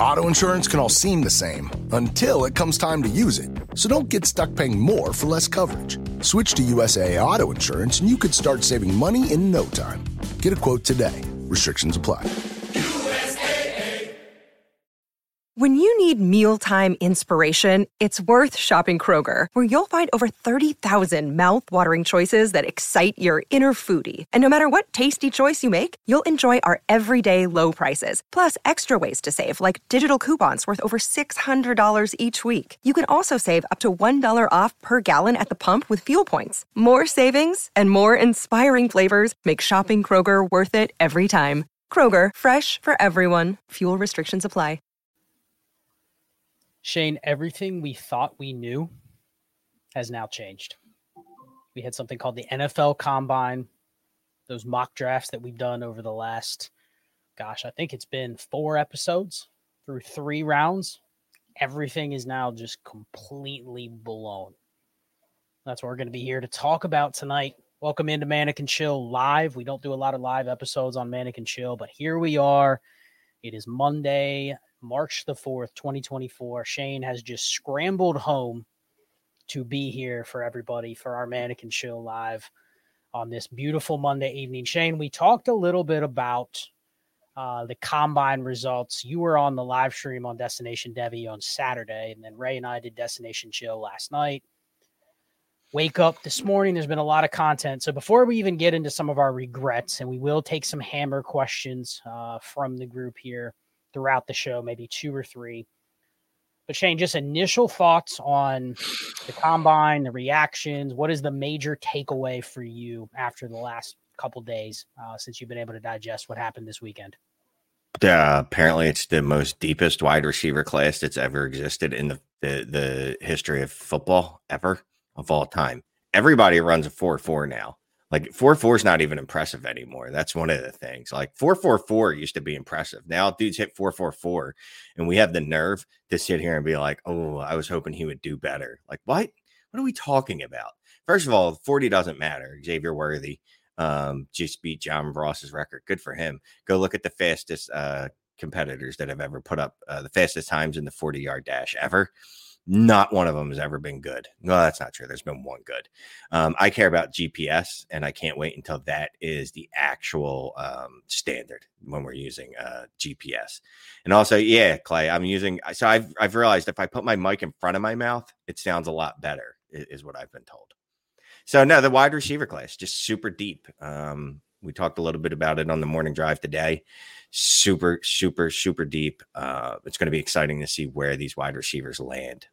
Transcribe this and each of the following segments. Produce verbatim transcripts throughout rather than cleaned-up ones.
Auto insurance can all seem the same until it comes time to use it. So don't get stuck paying more for less coverage. Switch to U S A A Auto Insurance and you could start saving money in no time. Get a quote today. Restrictions apply. When you need mealtime inspiration, it's worth shopping Kroger, where you'll find over thirty thousand mouth-watering choices that excite your inner foodie. And no matter what tasty choice you make, you'll enjoy our everyday low prices, plus extra ways to save, like digital coupons worth over six hundred dollars each week. You can also save up to one dollar off per gallon at the pump with fuel points. More savings and more inspiring flavors make shopping Kroger worth it every time. Kroger, fresh for everyone. Fuel restrictions apply. Shane, everything we thought we knew has now changed. We had something called the N F L Combine, those mock drafts that we've done over the last, gosh, I think it's been four episodes through three rounds. Everything is now just completely blown. That's what we're going to be here to talk about tonight. Welcome into Manic and Chill Live. We don't do a lot of live episodes on Manic and Chill, but here we are. It is Monday, March the fourth, twenty twenty-four. Shane has just scrambled home to be here for everybody for our Manic and Chill Live on this beautiful Monday evening. Shane, we talked a little bit about uh, the combine results. You were on the live stream on Destination Devy on Saturday, and then Ray and I did Destination Chill last night. Wake up this morning, there's been a lot of content. So before we even get into some of our regrets, and we will take some hammer questions uh, from the group here throughout the show, maybe two or three. But Shane, just initial thoughts on the combine, the reactions. What is the major takeaway for you after the last couple days uh, since you've been able to digest what happened this weekend? Uh, apparently, it's the most deepest wide receiver class that's ever existed in the, the, the history of football ever, of all time. Everybody runs a four four now. Like four four is not even impressive anymore. That's one of the things. Like four four four used to be impressive. Now dudes hit four four four, and we have the nerve to sit here and be like, "Oh, I was hoping he would do better." Like what? What are we talking about? First of all, forty doesn't matter. Xavier Worthy um, just beat John Ross's record. Good for him. Go look at the fastest uh, competitors that have ever put up uh, the fastest times in the forty yard dash ever. Not one of them has ever been good. No, that's not true. There's been one good. Um, I care about G P S, and I can't wait until that is the actual um, standard when we're using uh, G P S. And also, yeah, Clay, I'm using. So I've I've realized if I put my mic in front of my mouth, it sounds a lot better, is what I've been told. So no, the wide receiver class just super deep. Um, we talked a little bit about it on the morning drive today. Super, super, super deep. Uh, it's going to be exciting to see where these wide receivers land.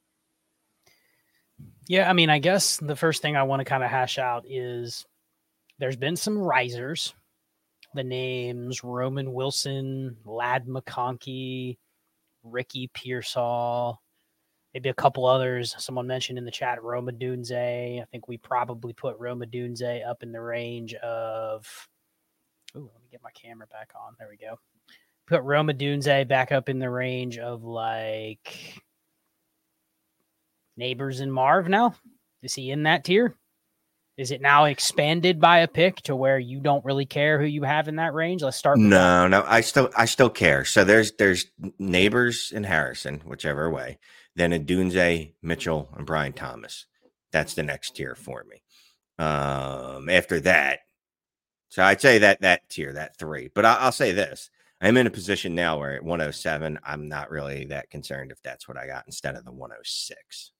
Yeah, I mean, I guess the first thing I want to kind of hash out is there's been some risers. The names Roman Wilson, Ladd McConkey, Ricky Pearsall, maybe a couple others. Someone mentioned in the chat Rome Odunze. I think we probably put Rome Odunze up in the range of – ooh, let me get my camera back on. There we go. Put Rome Odunze back up in the range of like – Neighbors and Marv now? Is he in that tier? Is it now expanded by a pick to where you don't really care who you have in that range? Let's start with No, that. no, I still I still care. So there's there's Neighbors and Harrison, whichever way. Then Odunze, Mitchell, and Brian Thomas. That's the next tier for me. Um, after that, so I'd say that that tier, that three. But I, I'll say this. I'm in a position now where at one oh seven, I'm not really that concerned if that's what I got instead of the one oh six.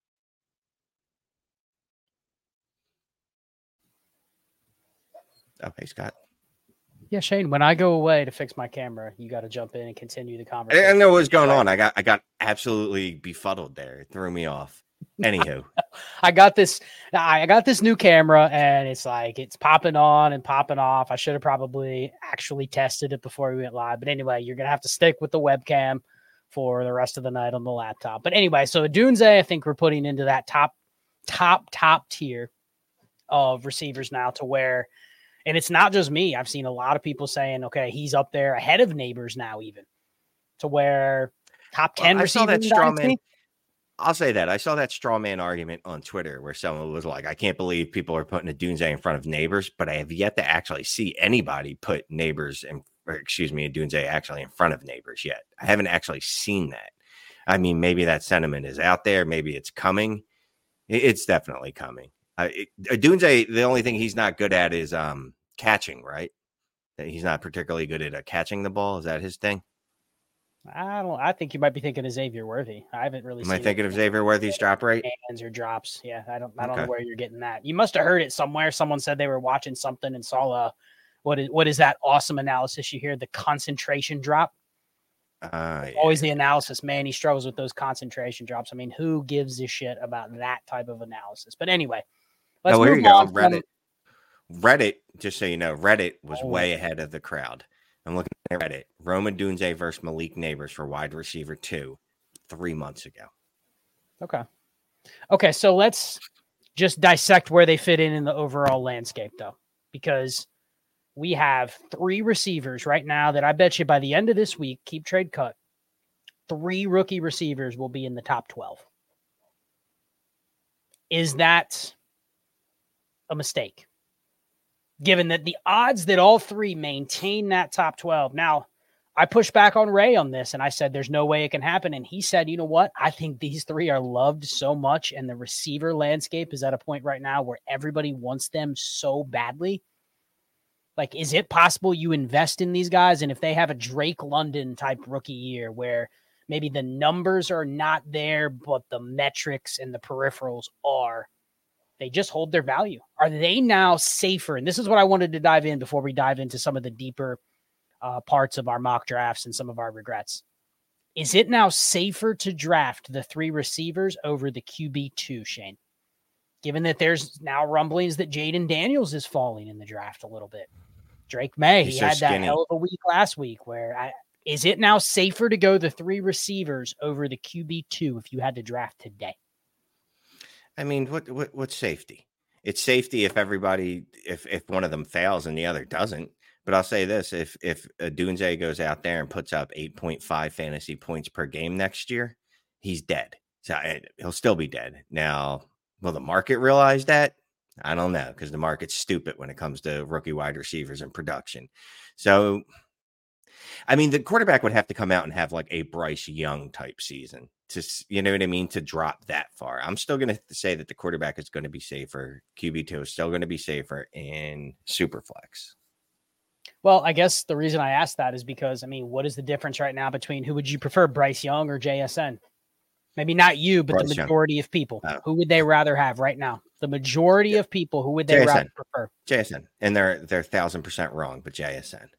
Okay, Scott. Yeah, Shane, when I go away to fix my camera, you got to jump in and continue the conversation. I didn't know what was going on. I got I got absolutely befuddled there. It threw me off. Anywho. I got this I got this new camera, and it's like it's popping on and popping off. I should have probably actually tested it before we went live. But anyway, you're going to have to stick with the webcam for the rest of the night on the laptop. But anyway, so Odunze, I think we're putting into that top, top, top tier of receivers now to where – and it's not just me. I've seen a lot of people saying, okay, he's up there ahead of Neighbors now, even to where top ten well, receivers. That straw man, I'll say that. I saw that straw man argument on Twitter where someone was like, I can't believe people are putting Odunze in front of Neighbors, but I have yet to actually see anybody put Neighbors in, or excuse me, Odunze actually in front of Neighbors yet. I haven't actually seen that. I mean, maybe that sentiment is out there. Maybe it's coming. It's definitely coming. Uh, Odunze, the only thing he's not good at is um, catching, right? He's not particularly good at uh, catching the ball. Is that his thing? I don't. I think you might be thinking of Xavier Worthy. I haven't really. Am seen I thinking of Xavier Worthy's drop rate? Hands or drops? Yeah, I don't. I don't Okay. know where you're getting that. You must have heard it somewhere. Someone said they were watching something and saw a what is what is that awesome analysis you hear? The concentration drop. Uh, yeah. Always the analysis. Man, he struggles with those concentration drops. I mean, who gives a shit about that type of analysis? But anyway, let's oh, move here you go. on. Reddit. From... Reddit. Just so you know, Reddit was oh. way ahead of the crowd. I'm looking at Reddit. Rome Odunze versus Malik Neighbors for wide receiver two, three months ago. Okay. Okay, so let's just dissect where they fit in in the overall landscape, though, because we have three receivers right now that I bet you by the end of this week, keep trade cut, three rookie receivers will be in the top twelve. Is that a mistake? Given that the odds that all three maintain that top twelve. Now, I pushed back on Ray on this, and I said there's no way it can happen. And he said, you know what? I think these three are loved so much, and the receiver landscape is at a point right now where everybody wants them so badly. Like, is it possible you invest in these guys, and if they have a Drake London type rookie year where maybe the numbers are not there, but the metrics and the peripherals are, they just hold their value? Are they now safer? And this is what I wanted to dive in before we dive into some of the deeper uh, parts of our mock drafts and some of our regrets. Is it now safer to draft the three receivers over the Q B two, Shane? Given that there's now rumblings that Jaden Daniels is falling in the draft a little bit. Drake May, He's he so had that skinny. hell of a week last week where I, is it now safer to go the three receivers over the Q B two if you had to draft today? I mean, what, what what's safety? It's safety if everybody, if if one of them fails and the other doesn't. But I'll say this: if if Odunze goes out there and puts up eight point five fantasy points per game next year, he's dead. So he'll still be dead. Now, will the market realize that? I don't know, because the market's stupid when it comes to rookie wide receivers and production. So, I mean, the quarterback would have to come out and have like a Bryce Young type season to, you know what I mean, to drop that far. I'm still going to say that the quarterback is going to be safer. Q B two is still going to be safer in Superflex. Well, I guess the reason I asked that is because, I mean, what is the difference right now between who would you prefer, Bryce Young or J S N? Maybe not you, but Bryce the majority Young. of people. Oh. Who would they rather have right now? The majority of people, who would they J S N. rather prefer? J S N. And they're they're thousand percent wrong, but J S N.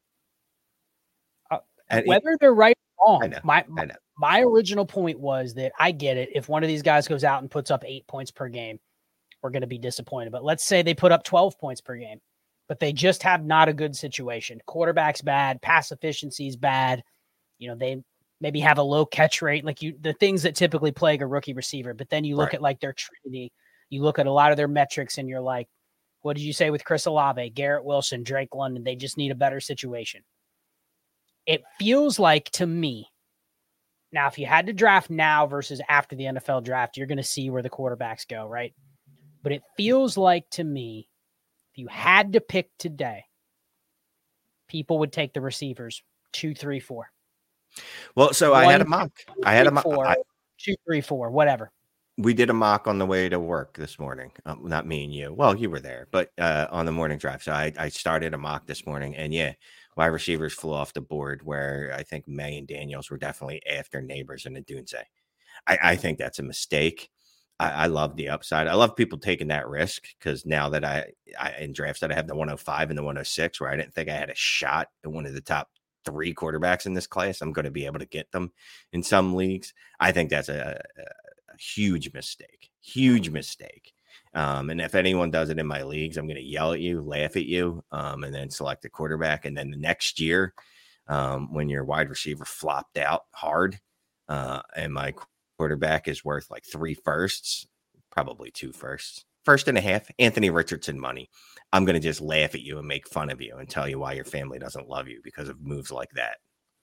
Uh, and whether they're right or wrong, I know, my, I know. my original point was that I get it. If one of these guys goes out and puts up eight points per game, we're going to be disappointed. But let's say they put up twelve points per game, but they just have not a good situation. Quarterback's bad, pass efficiency is bad. You know, they maybe have a low catch rate, like you, the things that typically plague a rookie receiver. But then you look Right. at like their trinity, you look at a lot of their metrics, and you're like, what did you say with Chris Olave, Garrett Wilson, Drake London? They just need a better situation. It feels like to me, now, if you had to draft now versus after the N F L draft, you're going to see where the quarterbacks go, right? But it feels like to me, if you had to pick today, people would take the receivers two, three, four. Well, so One, I had a mock. two, I had a three, mock. four, I, two, three, four, whatever. we did a mock on the way to work this morning. Um, not me and you. Well, you were there, but uh, on the morning drive. So I, I started a mock this morning, and yeah, wide receivers flew off the board where I think May and Daniels were definitely after Neighbors and Odunze. I, I think that's a mistake. I, I love the upside. I love people taking that risk because now that I, I in drafts that I have the one oh five and the one oh six, where I didn't think I had a shot at one of the top three quarterbacks in this class, I'm going to be able to get them in some leagues. I think that's a, a, a huge mistake, huge mistake. Um, and if anyone does it in my leagues, I'm going to yell at you, laugh at you, um, and then select a quarterback. And then the next year, um, when your wide receiver flopped out hard, uh, and my quarterback is worth like three firsts, probably two firsts, first and a half, Anthony Richardson money, I'm going to just laugh at you and make fun of you and tell you why your family doesn't love you because of moves like that.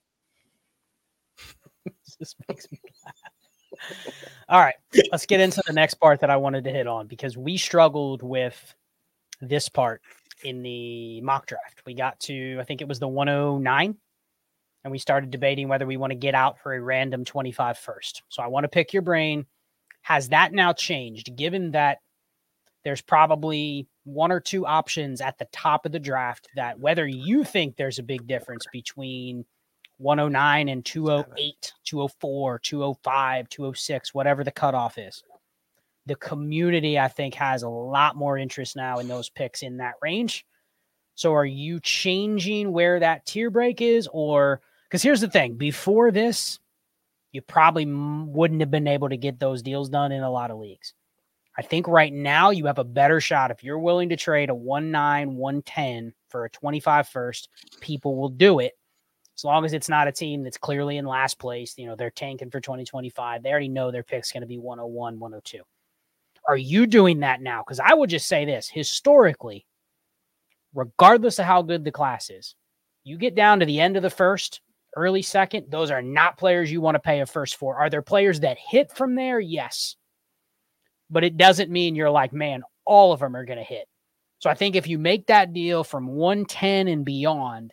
This makes me laugh. All right, let's get into the next part that I wanted to hit on because we struggled with this part in the mock draft. We got to, I think it was the one oh nine, and we started debating whether we want to get out for a random twenty-five first. So I want to pick your brain. Has that now changed, given that there's probably one or two options at the top of the draft that whether you think there's a big difference between one oh nine and two oh eight, two oh four, two oh five, two oh six, whatever the cutoff is. The community, I think, has a lot more interest now in those picks in that range. So are you changing where that tier break is? Or, because here's the thing, before this, you probably wouldn't have been able to get those deals done in a lot of leagues. I think right now you have a better shot. If you're willing to trade a one nine, one ten for a twenty-five first, people will do it. As long as it's not a team that's clearly in last place, you know, they're tanking for twenty twenty-five. They already know their pick's going to be one oh one, one oh two. Are you doing that now? Because I would just say this, historically, regardless of how good the class is, you get down to the end of the first, early second, those are not players you want to pay a first for. Are there players that hit from there? Yes. But it doesn't mean you're like, man, all of them are going to hit. So I think if you make that deal from one ten and beyond,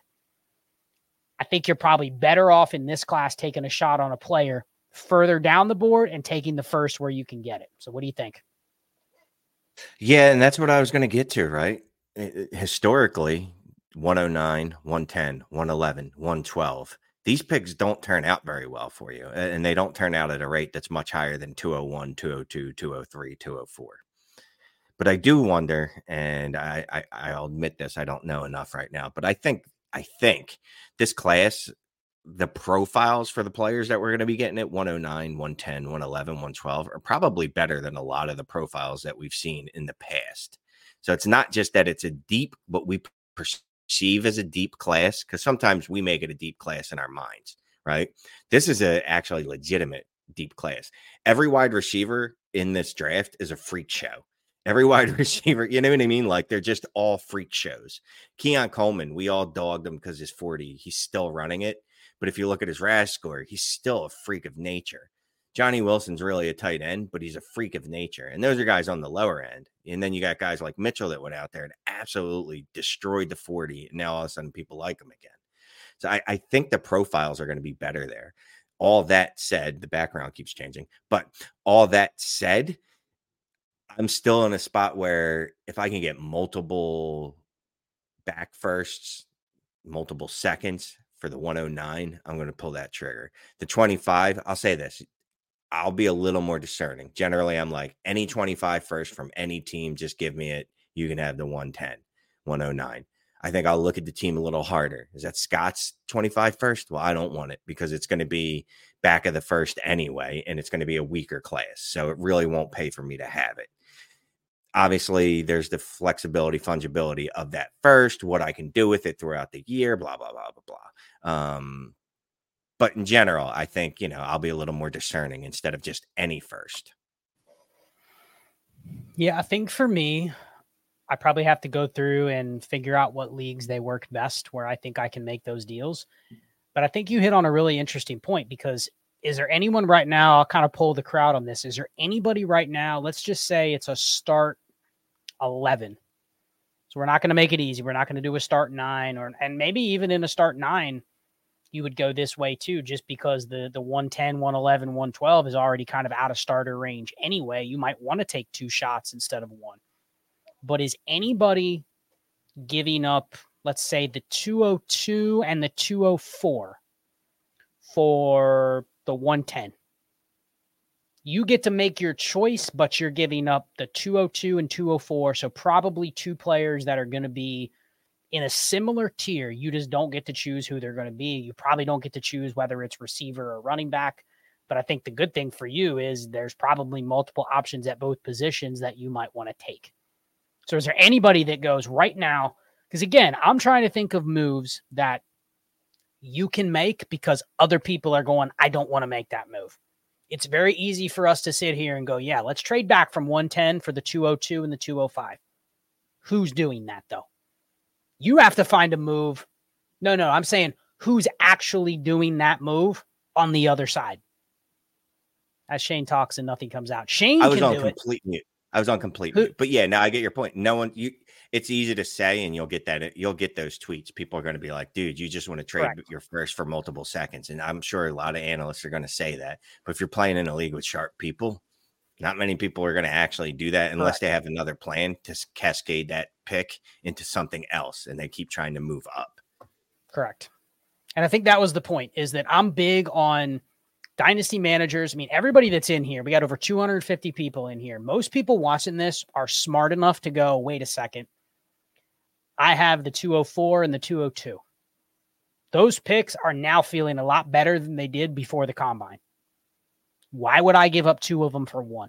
I think you're probably better off in this class taking a shot on a player further down the board and taking the first where you can get it. So what do you think? Yeah, and that's what I was going to get to, right? Historically, one oh nine, one ten, one eleven, one twelve. These picks don't turn out very well for you, and they don't turn out at a rate that's much higher than two oh one, two oh two, two oh three, two oh four. But I do wonder, and I, I, I'll admit this, I don't know enough right now, but I think I think this class, the profiles for the players that we're going to be getting at one oh nine, one ten, one eleven, one twelve are probably better than a lot of the profiles that we've seen in the past. So it's not just that it's a deep, but we perceive as a deep class, because sometimes we make it a deep class in our minds, right? This is a actually legitimate deep class. Every wide receiver in this draft is a freak show. Every wide receiver, you know what I mean? Like, they're just all freak shows. Keon Coleman, we all dogged him because he's forty. He's still running it. But if you look at his R A S score, he's still a freak of nature. Johnny Wilson's really a tight end, but he's a freak of nature. And those are guys on the lower end. And then you got guys like Mitchell that went out there and absolutely destroyed the forty. And now all of a sudden people like him again. So I, I think the profiles are going to be better there. All that said, the background keeps changing. But all that said, I'm still in a spot where if I can get multiple back firsts, multiple seconds for the one oh nine, I'm going to pull that trigger. The twenty-five, I'll say this, I'll be a little more discerning. Generally, I'm like, any twenty-five first from any team, just give me it. You can have the one ten, one oh nine. I think I'll look at the team a little harder. Is that Scott's twenty-five first? Well, I don't want it because it's going to be back of the first anyway, and it's going to be a weaker class. So it really won't pay for me to have it. Obviously, there's the flexibility, fungibility of that first, what I can do with it throughout the year, blah, blah, blah, blah, blah. Um, but in general, I think, you know, I'll be a little more discerning instead of just any first. Yeah, I think for me, I probably have to go through and figure out what leagues they work best, where I think I can make those deals. But I think you hit on a really interesting point, because is there anyone right now, I'll kind of pull the crowd on this. Is there anybody right now, let's just say it's a start eleven. So we're not going to make it easy. We're not going to do a start nine, or, and maybe even in a start nine, you would go this way too, just because the, the one ten, one eleven, one twelve is already kind of out of starter range anyway. You might want to take two shots instead of one. But is anybody giving up, let's say, the two oh two and the two oh four for the one ten? You get to make your choice, but you're giving up the two oh two and two oh four. So probably two players that are going to be in a similar tier. You just don't get to choose who they're going to be. You probably don't get to choose whether it's receiver or running back. But I think the good thing for you is there's probably multiple options at both positions that you might want to take. So is there anybody that goes right now? Because again, I'm trying to think of moves that you can make because other people are going, I don't want to make that move. It's very easy for us to sit here and go, yeah, let's trade back from one ten for the two oh two and the two oh five. Who's doing that, though? You have to find a move. No, no, I'm saying who's actually doing that move on the other side. As Shane talks and nothing comes out. Shane I was can on do complete it. mute. I was on complete mute. But yeah, now I get your point. No one, you, it's easy to say, and you'll get that. You'll get those tweets. People are going to be like, dude, you just want to trade Correct. your first for multiple seconds. And I'm sure a lot of analysts are going to say that. But if you're playing in a league with sharp people, not many people are going to actually do that unless Correct. they have another plan to cascade that pick into something else. And they keep trying to move up. Correct. And I think that was the point, is that I'm big on dynasty managers. I mean, everybody that's in here, we got over two hundred fifty people in here. Most people watching this are smart enough to go, wait a second. I have the two oh four and the two oh two. Those picks are now feeling a lot better than they did before the combine. Why would I give up two of them for one?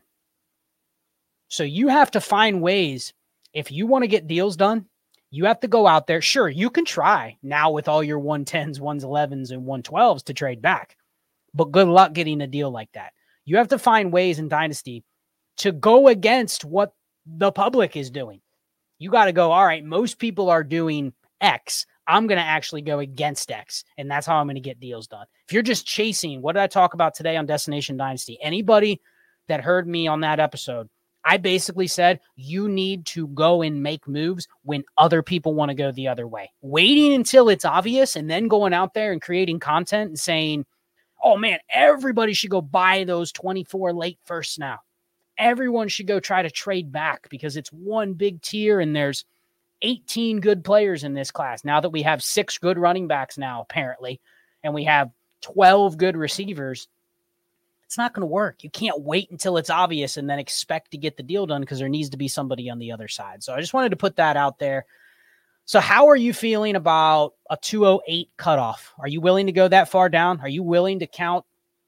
So you have to find ways. If you want to get deals done, you have to go out there. Sure, you can try now with all your one tens, one elevens, and one twelves to trade back. But good luck getting a deal like that. You have to find ways in Dynasty to go against what the public is doing. You got to go, all right, most people are doing X. I'm going to actually go against X, and that's how I'm going to get deals done. If you're just chasing, what did I talk about today on Destination Dynasty? Anybody that heard me on that episode, I basically said you need to go and make moves when other people want to go the other way. Waiting until it's obvious and then going out there and creating content and saying, oh, man, everybody should go buy those twenty-four late firsts now. Everyone should go try to trade back because it's one big tier and there's eighteen good players in this class. Now that we have six good running backs now, apparently, and we have twelve good receivers, it's not going to work. You can't wait until it's obvious and then expect to get the deal done because there needs to be somebody on the other side. So I just wanted to put that out there. So how are you feeling about a two oh eight cutoff? Are you willing to go that far down? Are you willing to count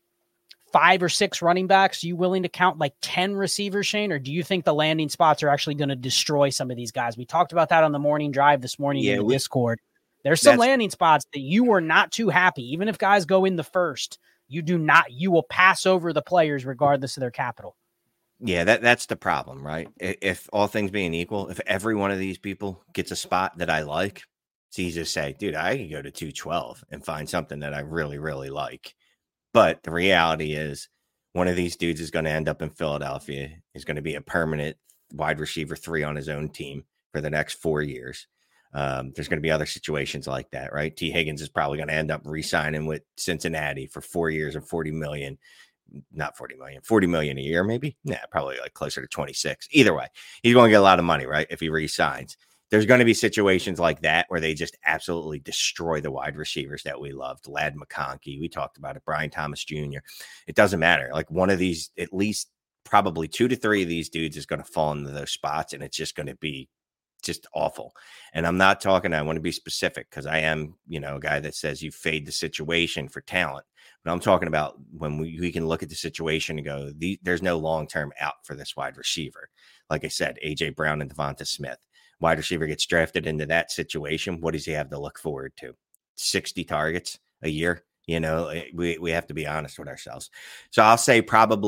five or six running backs? Are you willing to count like ten receivers, Shane? Or do you think the landing spots are actually going to destroy some of these guys? We talked about that on the morning drive this morning yeah, in the we, Discord. There's some landing spots that you were not too happy. Even if guys go in the first, you do not, you will pass over the players regardless of their capital. Yeah, that that's the problem, right? If all things being equal, if every one of these people gets a spot that I like, it's easy to say, dude, I can go to two twelve and find something that I really, really like. But the reality is one of these dudes is going to end up in Philadelphia. He's going to be a permanent wide receiver three on his own team for the next four years. Um, there's going to be other situations like that, right? T. Higgins is probably going to end up re-signing with Cincinnati for four years and forty million. Not forty million, forty million a year, maybe. Yeah, probably like closer to twenty-six. Either way, he's going to get a lot of money, right? If he re-signs. There's going to be situations like that where they just absolutely destroy the wide receivers that we loved. Ladd McConkey, we talked about it. Brian Thomas Junior It doesn't matter. Like one of these, at least probably two to three of these dudes is going to fall into those spots, and it's just going to be just awful. And I'm not talking, I want to be specific because I am, you know, a guy that says you fade the situation for talent. But I'm talking about when we, we can look at the situation and go, the, there's no long-term out for this wide receiver. Like I said, A J Brown and Devonta Smith. Wide receiver gets drafted into that situation. What does he have to look forward to? sixty targets a year. You know, we, we have to be honest with ourselves. So I'll say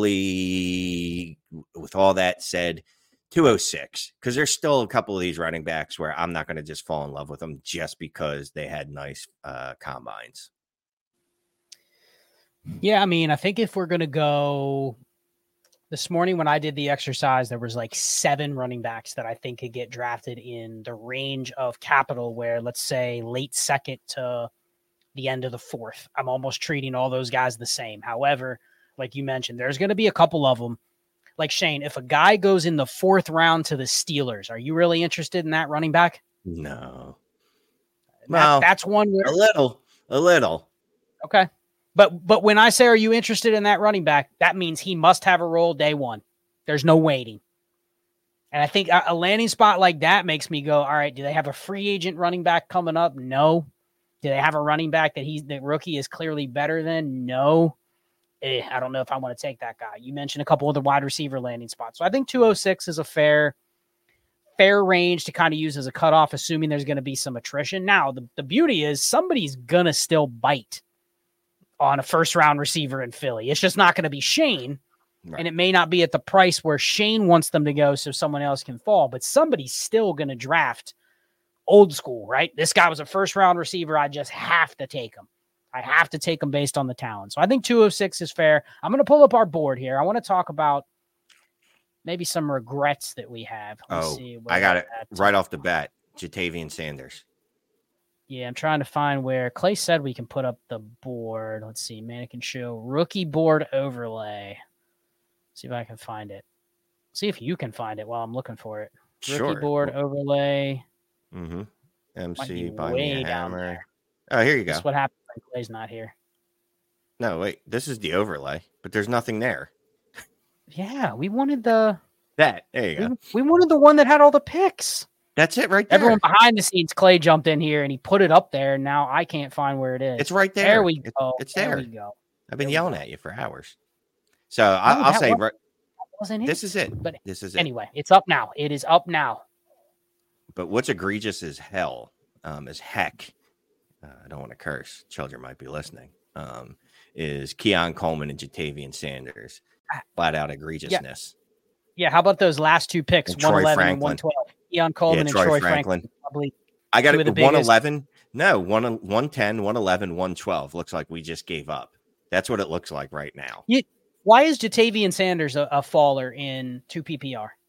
probably, with all that said, two oh six, because there's still a couple of these running backs where I'm not going to just fall in love with them just because they had nice uh, combines. Yeah, I mean, I think if we're going to go this morning when I did the exercise, there was like seven running backs that I think could get drafted in the range of capital where, let's say, late second to the end of the fourth. I'm almost treating all those guys the same. However, like you mentioned, there's going to be a couple of them. Like Shane, if a guy goes in the fourth round to the Steelers, are you really interested in that running back? No. That, well, that's one where, a little, a little. Okay. But but when I say, are you interested in that running back, that means he must have a role day one. There's no waiting. And I think a, a landing spot like that makes me go, all right, do they have a free agent running back coming up? No. Do they have a running back that he's the rookie is clearly better than? No. Eh, I don't know if I want to take that guy. You mentioned a couple other wide receiver landing spots. So I think two oh six is a fair, fair range to kind of use as a cutoff, assuming there's going to be some attrition. Now, the, the beauty is somebody's going to still bite on a first round receiver in Philly. It's just not going to be Shane. Right. And it may not be at the price where Shane wants them to go so someone else can fall, but somebody's still going to draft old school, right? This guy was a first round receiver. I just have to take him. I have to take him based on the talent. So I think two oh six is fair. I'm going to pull up our board here. I want to talk about maybe some regrets that we have. Let's Oh, see I got it at. right off the bat. Jatavian Sanders. Yeah, I'm trying to find where Clay said we can put up the board. Let's see, Mannequin Show rookie board overlay. See if I can find it. See if you can find it while I'm looking for it. Sure. Rookie board overlay. Mm-hmm. M Might C be by way me a down hammer. there. Oh, here you go. That's what happens when Clay's not here. No, wait. This is the overlay, but there's nothing there. Yeah, we wanted the That. There you go. we, we wanted the one that had all the picks. That's it right there. Everyone behind the scenes, Clay jumped in here and he put it up there, and now I can't find where it is. It's right there. There we It's- go. It's there there. we go. I've been There we yelling go. at you for hours. So I, No, I'll that say, was- right, Wasn't it? this is it. But This is it. anyway, it's up now. It is up now. But what's egregious as hell, um, as heck, uh, I don't want to curse, children might be listening, um, is Keon Coleman and Jatavian Sanders. Flat out egregiousness. Yeah, how about those last two picks, And Troy one eleven and Franklin. one twelve? Keon Coleman Yeah, and Troy Troy Franklin. Franklin. Probably I got two it. of the one biggest- eleven. No, one, 110, one eleven, one twelve. Looks like we just gave up. That's what it looks like right now. You, why is Jatavian Sanders a, a faller in two P P R?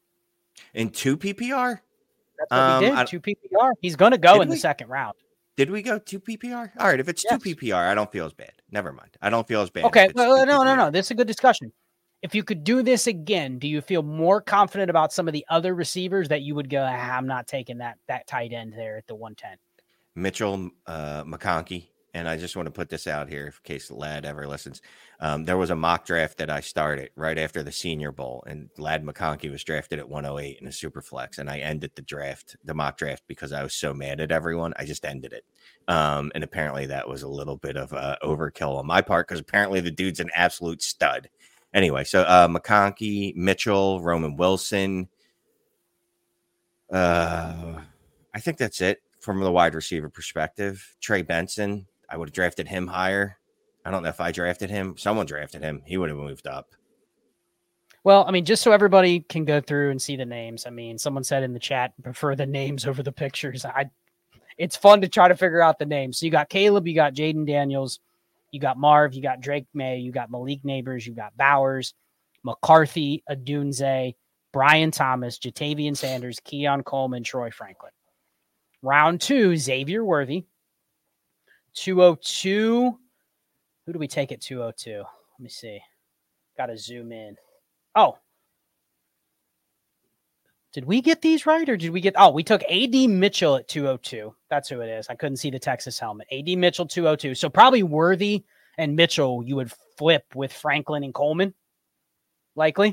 In two P P R? That's what Um, we did, I- two P P R. He's going to go Did in we? the second round. Did we go two P P R? All right. If it's two Yes. P P R, I don't feel as bad. Never mind. I don't feel as bad. Okay, if it's well, two no, no, P P R. no. This is a good discussion. If you could do this again, do you feel more confident about some of the other receivers that you would go, ah, I'm not taking that that tight end there at the one ten? Mitchell uh, McConkey. And I just want to put this out here in case Lad ever listens. Um, there was a mock draft that I started right after the Senior Bowl, and Lad McConkey was drafted at one oh eight in a super flex. And I ended the draft, the mock draft, because I was so mad at everyone. I just ended it. Um, and apparently that was a little bit of uh, overkill on my part because apparently the dude's an absolute stud. Anyway, so uh, McConkey, Mitchell, Roman Wilson. Uh, I think that's it from the wide receiver perspective. Trey Benson. I would have drafted him higher. I don't know if I drafted him. Someone drafted him. He would have moved up. Well, I mean, just so everybody can go through and see the names. I mean, someone said in the chat, prefer the names over the pictures. I, it's fun to try to figure out the names. So you got Caleb, you got Jaden Daniels, you got Marv, you got Drake May, you got Malik Neighbors, you got Bowers, McCarthy, Adunze, Brian Thomas, Jatavian Sanders, Keon Coleman, Troy Franklin. Round two, Xavier Worthy. two oh two. Who do we take at two oh two? Let me see. Got to zoom in. Oh. Did we get these right or did we get... Oh, we took A D Mitchell at two oh two. That's who it is. I couldn't see the Texas helmet. A D Mitchell, two oh two. So probably Worthy and Mitchell you would flip with Franklin and Coleman. Likely. If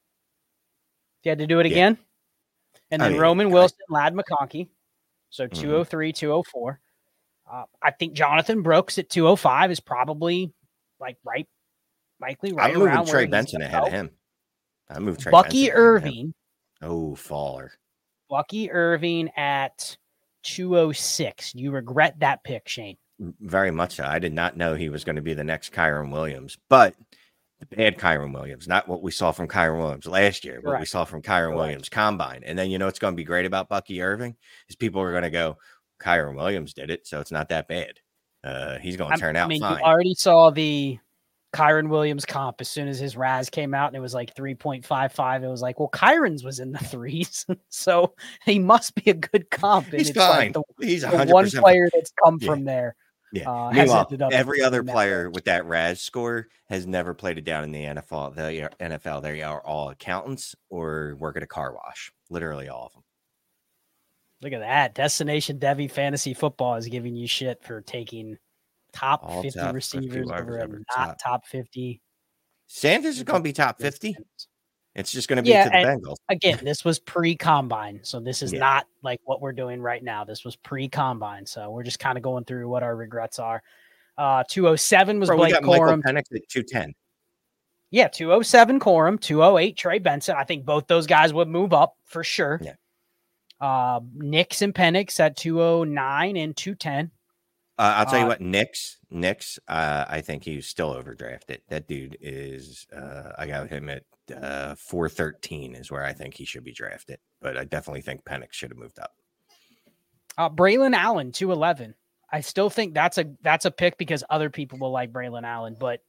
you had to do it Yeah. again. And I then mean, Roman I- Wilson, Lad McConkey. So Mhm. two oh three, two oh four. Uh, I think Jonathan Brooks at two oh five is probably like right, likely right I'm moving around where Trey he's Benson gonna ahead go. of him. I moved Trey Bucky Benson ahead of him. Irving, Oh, faller. Bucky Irving at two oh six. You regret that pick, Shane. Very much so. I did not know he was going to be the next Kyron Williams, but the bad Kyron Williams, not what we saw from Kyron Williams last year, what we Correct. saw from Kyron Correct. Williams combine. And then you know what's going to be great about Bucky Irving is people are going to go, Kyron Williams did it, so it's not that bad. Uh, he's going to turn I out mean, fine. you already saw the Kyron Williams comp as soon as his R A S came out and it was like three point five five. It was like, well, Kyron's was in the threes, so he must be a good comp. And He's it's like fine. the, he's the one hundred one percent player that's come Yeah. from there. Yeah. Uh, has Meanwhile, ended up every other in that player range. with that R A S score has never played it down in the N F L. The N F L, they are all accountants or work at a car wash. Literally all of them. Look at that. Destination Devi Fantasy Football is giving you shit for taking top All fifty top receivers fifty wide over a receiver, not top. top fifty. Sanders is going to be top fifty. It's just going to be Yeah, to the and- Bengals. Again, this was pre-combine, so this is Yeah. not like what we're doing right now. This was pre-combine, so we're just kind of going through what our regrets are. Uh, two oh seven was Bro, we Blake got Michael Corum. Penix at two ten. Yeah, two oh seven Corum, two oh eight Trey Benson. I think both those guys would move up for sure. Yeah. Uh, Nix and Penix at two oh nine and two ten. Uh, I'll tell you Uh, what, Knicks, Knicks, uh, I think he's still overdrafted. That dude is, uh, I got him at uh, four thirteen is where I think he should be drafted. But I definitely think Penix should have moved up. Uh, Braylon Allen, two eleven. I still think that's a that's a pick because other people will like Braylon Allen, but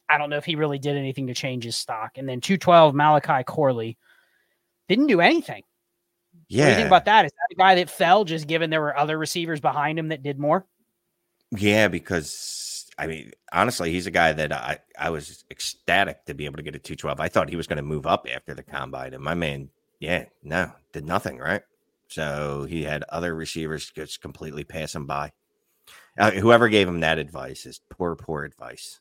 I don't know if he really did anything to change his stock. And then two twelve, Malachi Corley didn't do anything. Yeah. What do you think about that? Is that a guy that fell just given there were other receivers behind him that did more? Yeah, because, I mean, honestly, he's a guy that I, I was ecstatic to be able to get a two twelve. I thought he was going to move up after the combine. And my man, yeah, no, did nothing, right? So he had other receivers just completely pass him by. Uh, whoever gave him that advice is poor, poor advice.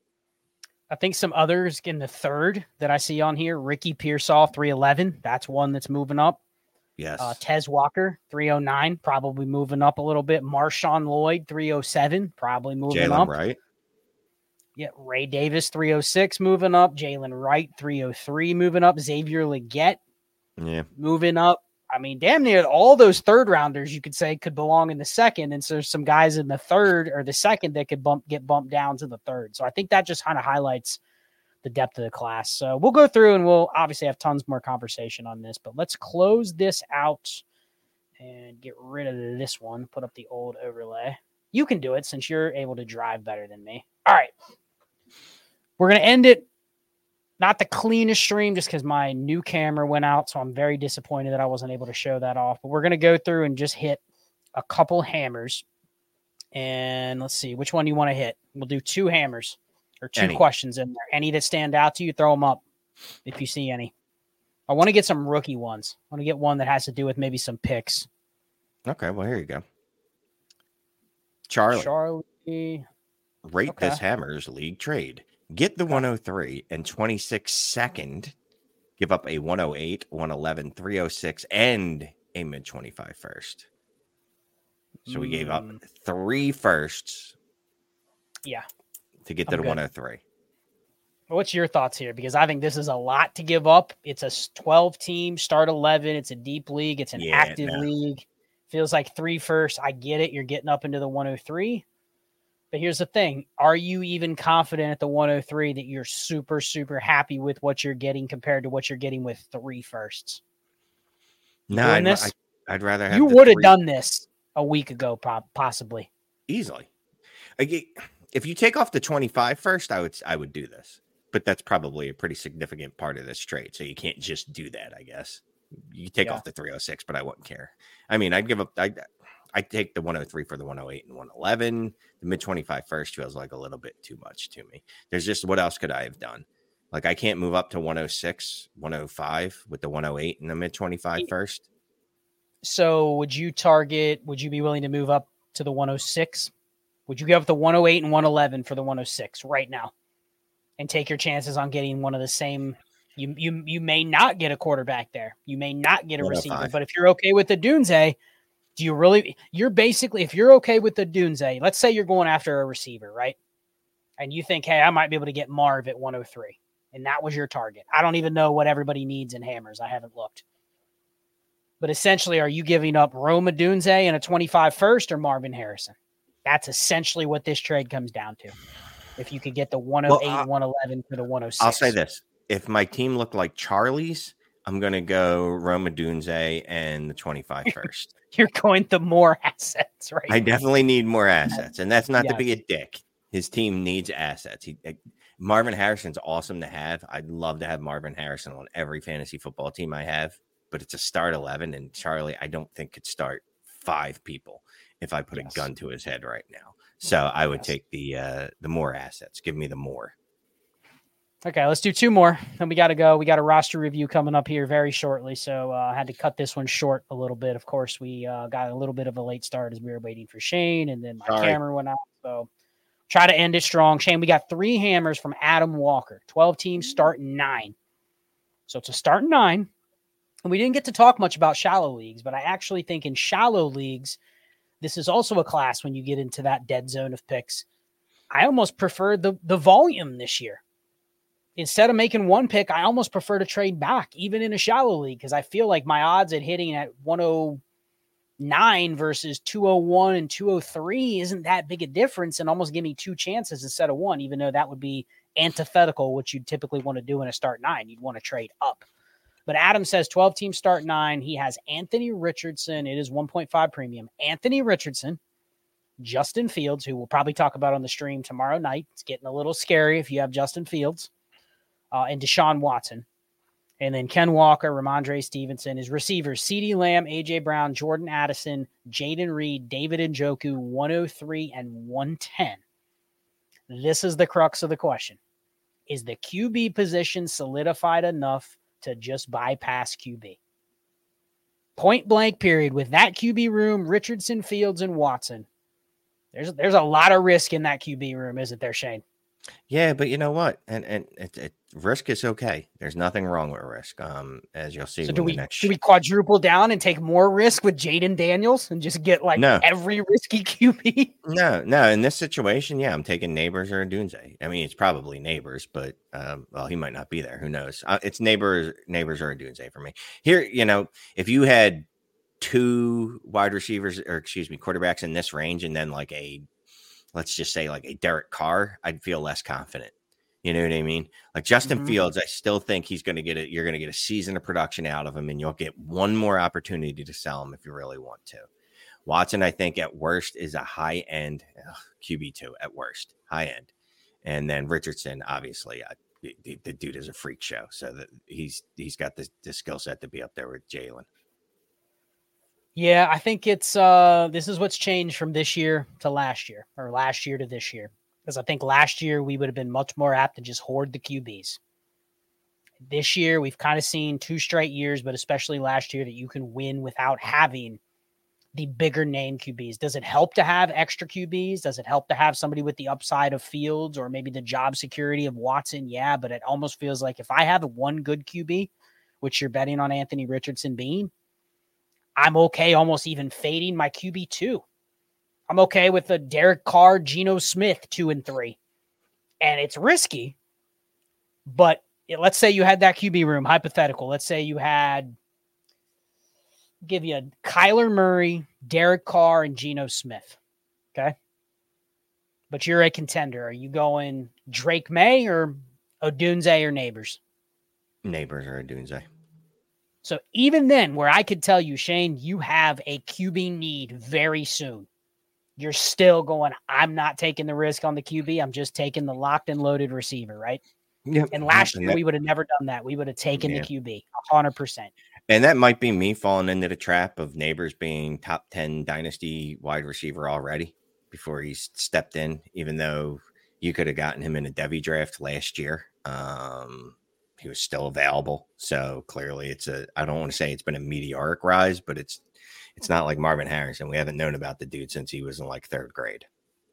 I think some others in the third that I see on here, Ricky Pearsall, three eleven. That's one that's moving up. Yes. Uh, Tez Walker, three oh nine, probably moving up a little bit. Marshawn Lloyd, three oh seven, probably moving Jalen up. Wright. Yeah, Ray Davis, three oh six, moving up. Jalen Wright, three oh three, moving up. Xavier Legette, yeah, moving up. I mean, damn near all those third rounders you could say could belong in the second. And so there's some guys in the third or the second that could bump get bumped down to the third. So I think that just kind of highlights the depth of the class. So we'll go through and we'll obviously have tons more conversation on this, but let's close this out and get rid of this one. Put up the old overlay. You can do it since you're able to drive better than me. All right. We're going to end it. Not the cleanest stream just because my new camera went out. So I'm very disappointed that I wasn't able to show that off, but we're going to go through and just hit a couple hammers. And let's see, which one do you want to hit? We'll do two hammers or two Any. questions in there. Any that stand out to you, throw them up if you see any. I want to get some rookie ones. I want to get one that has to do with maybe some picks. Okay, well, here you go. Charlie. Charlie. Rate Okay. this Hammers League trade. Get the one oh three and twenty-six second. Give up a one oh eight, one eleven, three oh six, and a mid twenty-five first. So we gave up Mm. three firsts Yeah. to get to I'm the good. one oh three. What's your thoughts here? Because I think this is a lot to give up. It's a twelve team, start eleven. It's a deep league. It's an Yeah, active no. league. Feels like three first. I get it. You're getting up into the one oh three. But here's the thing. Are you even confident at the one oh three that you're super, super happy with what you're getting compared to what you're getting with three firsts? You No, doing I'd, this? I, I'd rather have You the would have three done this a week ago, prob- possibly. easily. I get- If you take off the twenty-five first, I would I would do this. But that's probably a pretty significant part of this trade. So you can't just do that, I guess. You take Yeah. off the three oh six, but I wouldn't care. I mean, I'd give up I I'd take the one oh three for the one oh eight and one eleven. The mid twenty-five first feels like a little bit too much to me. There's just what else could I have done? Like I can't move up to one oh six, one oh five with the one oh eight and the mid twenty-five first. So would you target, would you be willing to move up to the one oh six? Would you give up the one oh eight and one eleven for the one oh six right now and take your chances on getting one of the same? You you you may not get a quarterback there. You may not get a one oh receiver. five. But if you're okay with the Dunze, do you really, you're basically, if you're okay with the Dunze, let's say you're going after a receiver, right? And you think, hey, I might be able to get Marv at one oh three. And that was your target. I don't even know what everybody needs in hammers. I haven't looked. But essentially, are you giving up Roma Dunze and a twenty-five first or Marvin Harrison? That's essentially what this trade comes down to. If you could get the one oh eight Well, and one eleven for the one oh six. I'll say this. If my team looked like Charlie's, I'm going to go Roma Dunze and the twenty-five first. You're going the more assets, right? I definitely need more assets. And that's not to be a Yes. dick. His team needs assets. He, uh, Marvin Harrison's awesome to have. I'd love to have Marvin Harrison on every fantasy football team I have, but it's a start eleven. And Charlie, I don't think could start five people if I put Yes. a gun to his head right now. So I would Yes. take the uh, the more assets. Give me the more. Okay, let's do two more. Then we got to go. We got a roster review coming up here very shortly. So uh, I had to cut this one short a little bit. Of course, we uh, got a little bit of a late start as we were waiting for Shane, and then my Sorry. camera went out. So try to end it strong. Shane, we got three hammers from Adam Walker. twelve teams, starting nine. So it's a start nine. And we didn't get to talk much about shallow leagues, but I actually think in shallow leagues, this is also a class when you get into that dead zone of picks. I almost prefer the the volume this year. Instead of making one pick, I almost prefer to trade back, even in a shallow league, because I feel like my odds at hitting at one oh nine versus two oh one and two oh three isn't that big a difference, and almost give me two chances instead of one, even though that would be antithetical, which you'd typically want to do in a start nine. You'd want to trade up. But Adam says twelve teams start nine. He has Anthony Richardson. It is one point five premium. Anthony Richardson, Justin Fields, who we'll probably talk about on the stream tomorrow night. It's getting a little scary if you have Justin Fields, uh, and Deshaun Watson. And then Ken Walker, Ramondre Stevenson. His receivers, CeeDee Lamb, A J. Brown, Jordan Addison, Jaden Reed, David Njoku, one oh three and one ten. This is the crux of the question. Is the Q B position solidified enough to just bypass Q B? Point blank period. With that Q B room, Richardson, Fields, and Watson, there's there's a lot of risk in that Q B room, isn't there, Shane? Yeah, but you know what? And and it, it, risk is okay. There's nothing wrong with risk. Um, as you'll see. So do we next... do we quadruple down and take more risk with Jaden Daniels and just get like no. every risky Q B? No, no. In this situation, yeah, I'm taking Neighbors or Odunze. I mean, it's probably Neighbors, but um, well, he might not be there. Who knows? Uh, it's Neighbors, Neighbors or Odunze for me. Here, you know, if you had two wide receivers or excuse me, quarterbacks in this range, and then like a let's just say like a Derek Carr, I'd feel less confident. You know what I mean? Like Justin mm-hmm. Fields, I still think he's going to get it. You're going to get a season of production out of him, and you'll get one more opportunity to sell him if you really want to. Watson, I think at worst is a high end ugh, Q B two at worst, high end. And then Richardson, obviously, uh, the, the dude is a freak show. So that he's, he's got the, the skill set to be up there with Jalen. Yeah, I think it's uh, this is what's changed from this year to last year, or last year to this year. Because I think last year we would have been much more apt to just hoard the Q Bs. This year we've kind of seen two straight years, but especially last year, that you can win without having the bigger name Q Bs. Does it help to have extra Q Bs? Does it help to have somebody with the upside of Fields or maybe the job security of Watson? Yeah, but it almost feels like if I have one good Q B, which you're betting on Anthony Richardson being, I'm okay almost even fading my Q B two. I'm okay with the Derek Carr, Geno Smith, two and three. And it's risky, but it, let's say you had that Q B room, hypothetical. Let's say you had, give you a Kyler Murray, Derek Carr, and Geno Smith. Okay. But you're a contender. Are you going Drake May or Odunze or Neighbors? Neighbors or Odunze. So even then, where I could tell you, Shane, you have a Q B need very soon, you're still going, I'm not taking the risk on the Q B. I'm just taking the locked and loaded receiver, right? Yeah. And last year, that, we would have never done that. We would have taken yeah. the Q B, one hundred percent. And that might be me falling into the trap of Neighbors being top ten dynasty wide receiver already before he stepped in, even though you could have gotten him in a Devy draft last year. Um, he was still available. So clearly it's a, I don't want to say it's been a meteoric rise, but it's, it's not like Marvin Harrison. We haven't known about the dude since he was in like third grade.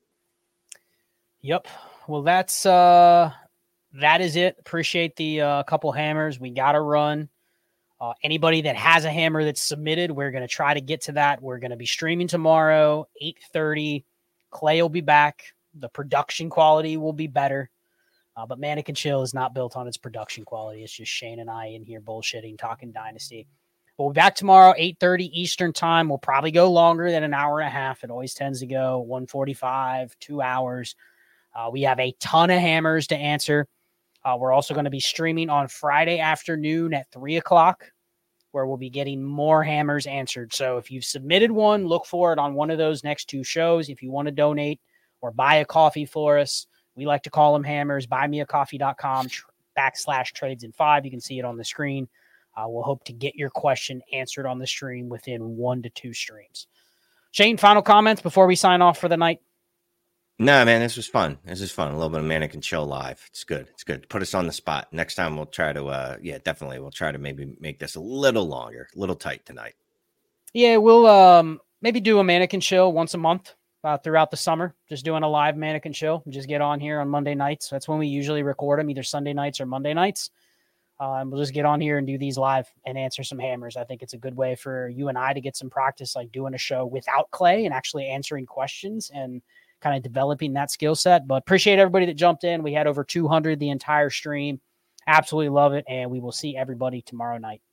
Yep. Well, that's, uh, that is it. Appreciate the uh, couple hammers. We got to run. Uh, anybody that has a hammer that's submitted, we're going to try to get to that. We're going to be streaming tomorrow, eight thirty. Clay will be back. The production quality will be better. Uh, but Manic and Chill is not built on its production quality. It's just Shane and I in here bullshitting, talking Dynasty. We'll be back tomorrow, eight thirty Eastern time. We'll probably go longer than an hour and a half. It always tends to go one forty-five, two hours. Uh, we have a ton of hammers to answer. Uh, we're also going to be streaming on Friday afternoon at three o'clock, where we'll be getting more hammers answered. So if you've submitted one, look for it on one of those next two shows. If you want to donate or buy a coffee for us, we like to call them hammers, buy me a coffee dot com tr- backslash trades in five. You can see it on the screen. Uh, we'll hope to get your question answered on the stream within one to two streams. Shane, final comments before we sign off for the night? No, man, this was fun. This is fun. A little bit of Manic and Chill live. It's good. It's good. Put us on the spot. Next time we'll try to, uh, yeah, definitely. We'll try to maybe make this a little longer, a little tight tonight. Yeah, we'll um, maybe do a Manic and Chill once a month uh, throughout the summer. Just doing a live Manic and Chill. Just get on here on Monday nights. That's when we usually record them, either Sunday nights or Monday nights. Uh, and we'll just get on here and do these live and answer some hammers. I think it's a good way for you and I to get some practice, like doing a show without Clay and actually answering questions and kind of developing that skill set. But appreciate everybody that jumped in. We had over two hundred the entire stream. Absolutely love it. And we will see everybody tomorrow night.